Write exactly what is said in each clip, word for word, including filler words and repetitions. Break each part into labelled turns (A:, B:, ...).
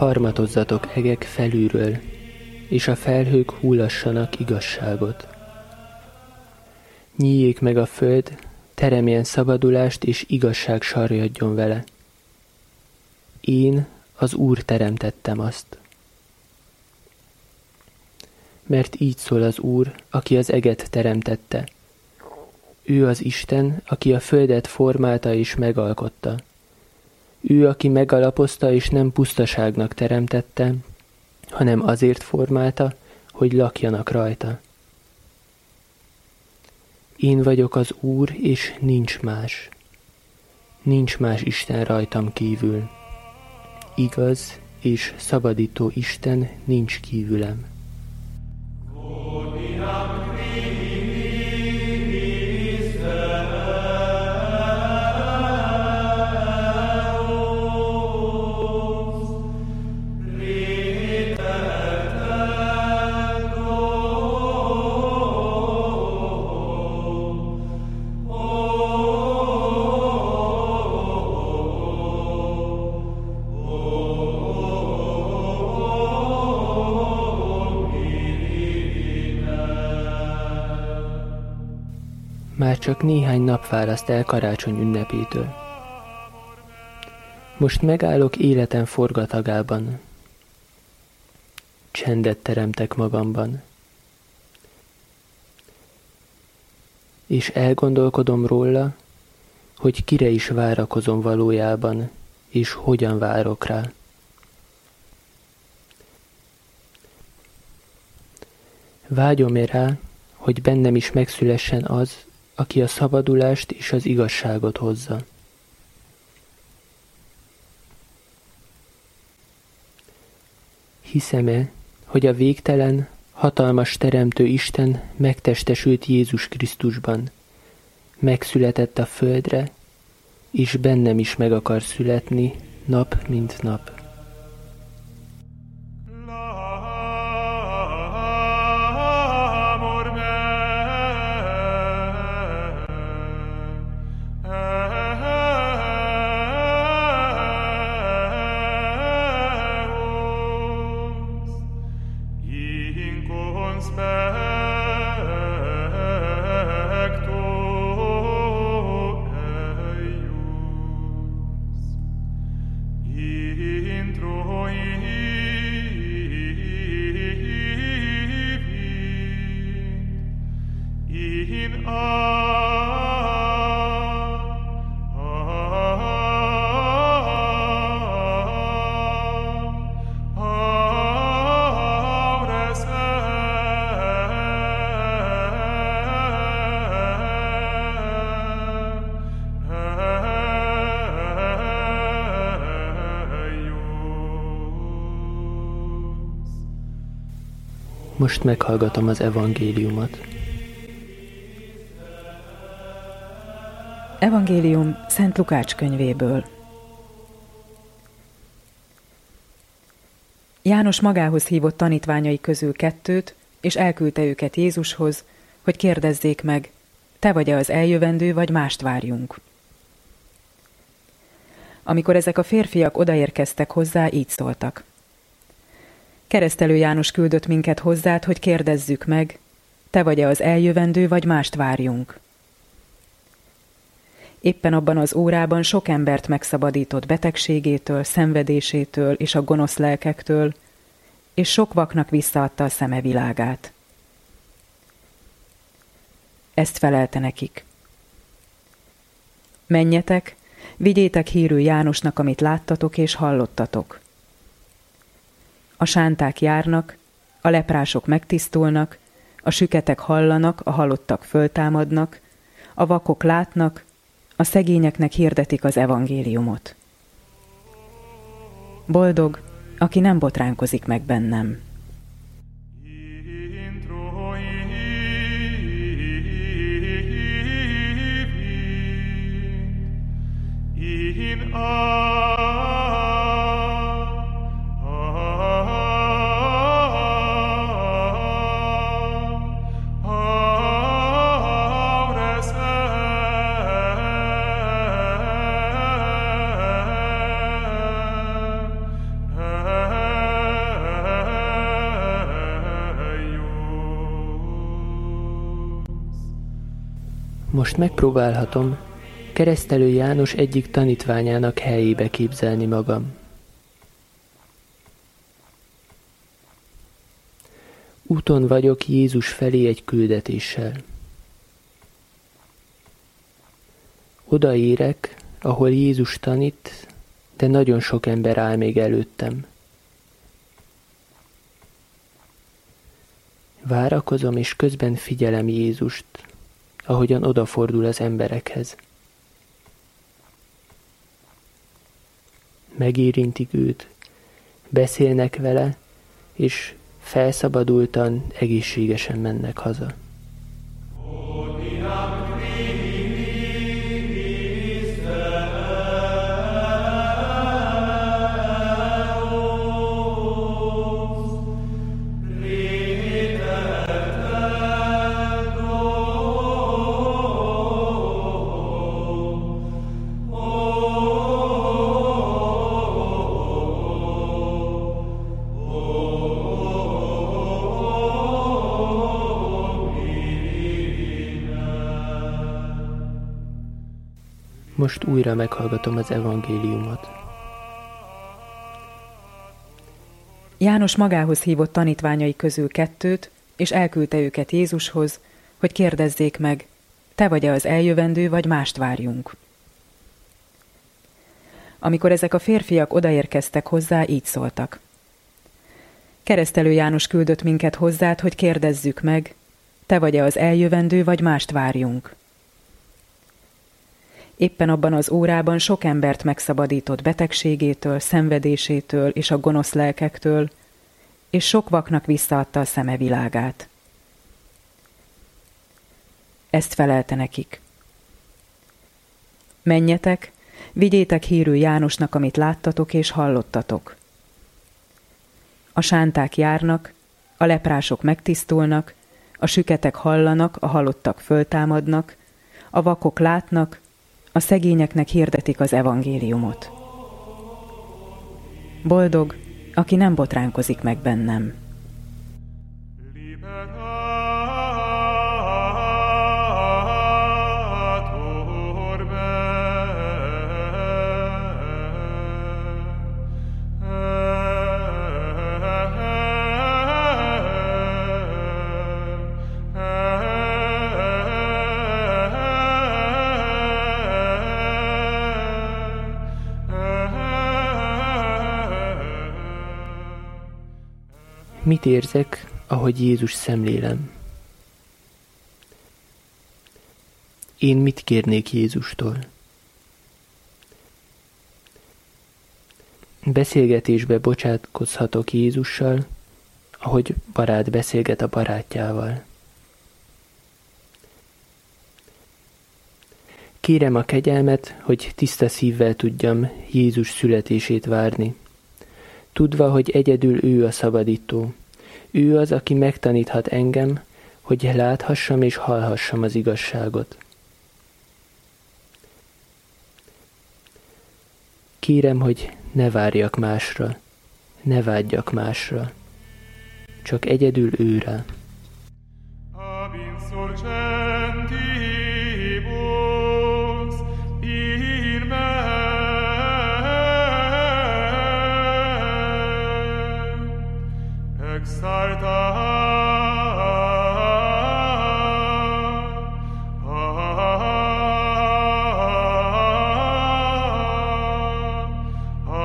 A: harmatozzatok egek felülről, és a felhők hullassanak igazságot. Nyíljék meg a föld, teremjen szabadulást, és igazság sarjadjon vele. Én, az Úr teremtettem azt. Mert így szól az Úr, aki az eget teremtette. Ő az Isten, aki a földet formálta és megalkotta. Ő, aki megalapozta és nem pusztaságnak teremtette, hanem azért formálta, hogy lakjanak rajta. Én vagyok az Úr, és nincs más. Nincs más Isten rajtam kívül. Igaz és szabadító Isten nincs kívülem. Már csak néhány nap választ el karácsony ünnepétől. Most megállok életem forgatagában. Csendet teremtek magamban. És elgondolkodom róla, hogy kire is várakozom valójában, és hogyan várok rá. Vágyom-e rá, hogy bennem is megszülessen az, aki a szabadulást és az igazságot hozza. Hiszem-e, hogy a végtelen, hatalmas teremtő Isten megtestesült Jézus Krisztusban, megszületett a földre, és bennem is meg akar születni nap mint nap. Most meghallgatom az evangéliumot.
B: Evangélium Szent Lukács könyvéből. János magához hívott tanítványai közül kettőt, és elküldte őket Jézushoz, hogy kérdezzék meg, te vagy-e az eljövendő, vagy mást várjunk. Amikor ezek a férfiak odaérkeztek hozzá, így szóltak. Keresztelő János küldött minket hozzád, hogy kérdezzük meg, te vagy-e az eljövendő, vagy mást várjunk. Éppen abban az órában sok embert megszabadított betegségétől, szenvedésétől és a gonosz lelkektől, és sok vaknak visszaadta a szeme világát. Ezt felelte nekik. Menjetek, vigyétek hírül Jánosnak, amit láttatok és hallottatok. A sánták járnak, a leprások megtisztulnak, a süketek hallanak, a halottak föltámadnak, a vakok látnak, a szegényeknek hirdetik az evangéliumot. Boldog, aki nem botránkozik meg bennem.
C: Uh-huh.
A: Most megpróbálhatom Keresztelő János egyik tanítványának helyébe képzelni magam. Úton vagyok Jézus felé egy küldetéssel. Odaérek, ahol Jézus tanít, de nagyon sok ember áll még előttem. Várakozom, és közben figyelem Jézust, ahogyan odafordul az emberekhez. Megérintik őt, beszélnek vele, és felszabadultan, egészségesen mennek haza. Most újra meghallgatom az evangéliumot.
B: János magához hívott tanítványai közül kettőt, és elküldte őket Jézushoz, hogy kérdezzék meg, te vagy-e az eljövendő, vagy mást várjunk. Amikor ezek a férfiak odaérkeztek hozzá, így szóltak. Keresztelő János küldött minket hozzád, hogy kérdezzük meg, te vagy-e az eljövendő, vagy mást várjunk. Éppen abban az órában sok embert megszabadított betegségétől, szenvedésétől és a gonosz lelkektől, és sok vaknak visszaadta a szeme világát. Ezt felelte nekik. Menjetek, vigyétek hírül Jánosnak, amit láttatok és hallottatok. A sánták járnak, a leprások megtisztulnak, a süketek hallanak, a halottak föltámadnak, a vakok látnak, a szegényeknek hirdetik az evangéliumot. Boldog, aki nem botránkozik meg bennem.
A: Mit érzek, ahogy Jézus szemlélem? Én mit kérnék Jézustól? Beszélgetésbe bocsátkozhatok Jézussal, ahogy barát beszélget a barátjával. Kérem a kegyelmet, hogy tiszta szívvel tudjam Jézus születését várni, tudva, hogy egyedül ő a szabadító. Ő az, aki megtaníthat engem, hogy láthassam és hallhassam az igazságot. Kérem, hogy ne várjak másra, ne vágyjak másra, csak egyedül őre.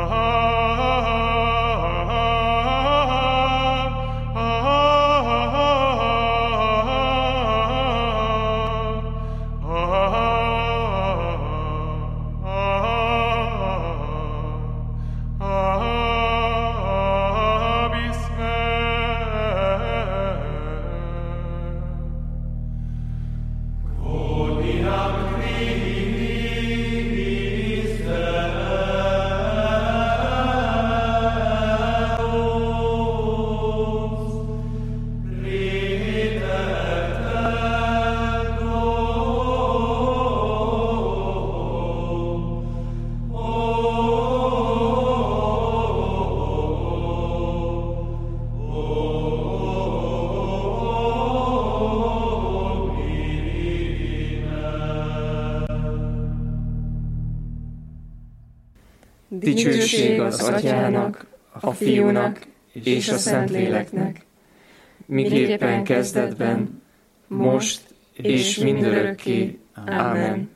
C: Ah Dicsőség az Atyának, a Fiúnak és a Szentléleknek, miképpen kezdetben, most és mindörökké. Ámen.